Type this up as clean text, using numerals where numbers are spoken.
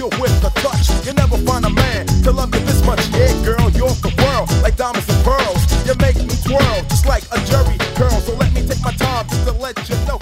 you with a touch. You never find a man to love you this much. Yeah, girl, you're the world, like diamonds and pearls. You make me twirl, just like a jerry curl. So let me take my time just to let you know